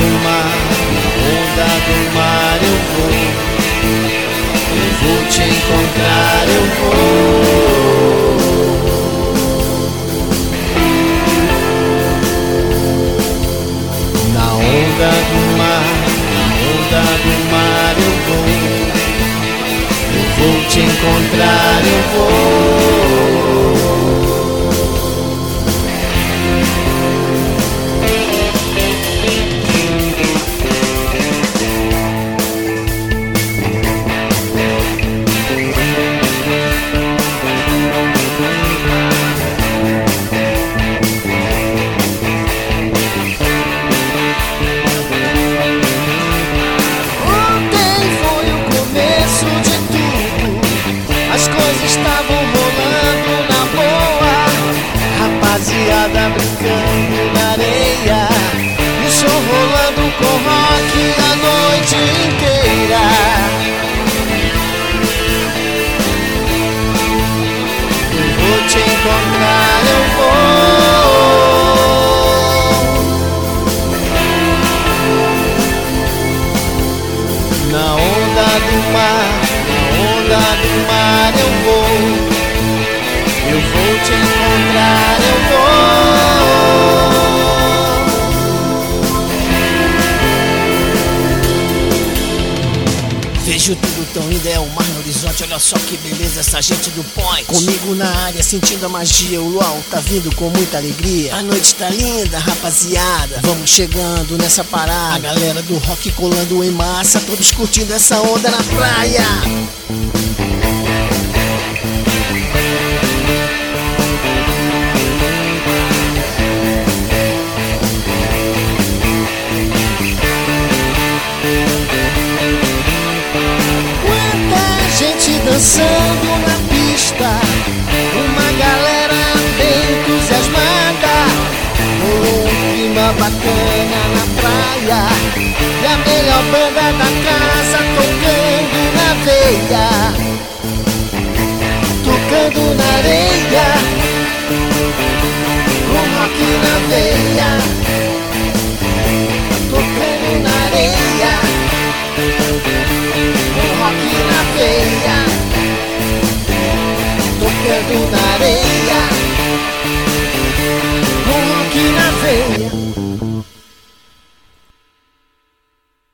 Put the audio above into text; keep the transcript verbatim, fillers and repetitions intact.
do mar, na onda do mar eu vou. Eu vou te encontrar, eu vou. Na onda do mar, na onda do mar eu vou. Eu vou te encontrar, eu vou. Estavam rolando na boa, rapaziada brincando na areia, e o som rolando com rock a noite inteira. Eu vou te encontrar, eu vou. Na onda do mar, na onda do mar eu vou. Eu vou te encontrar, eu vou. Vejo tudo tão lindo, é o mar no horizonte. Olha só que beleza essa gente do point. Comigo na área, sentindo a magia. O luau tá vindo com muita alegria. A noite tá linda, rapaziada. Vamos chegando nessa parada. A galera do rock colando em massa, todos curtindo essa onda na praia. Dançando na pista, uma galera bem entusiasmada. Rolou um clima bacana na praia, e a melhor banda da casa tocando na veia, tocando na areia, com rock na veia, tocando na areia, com rock na veia.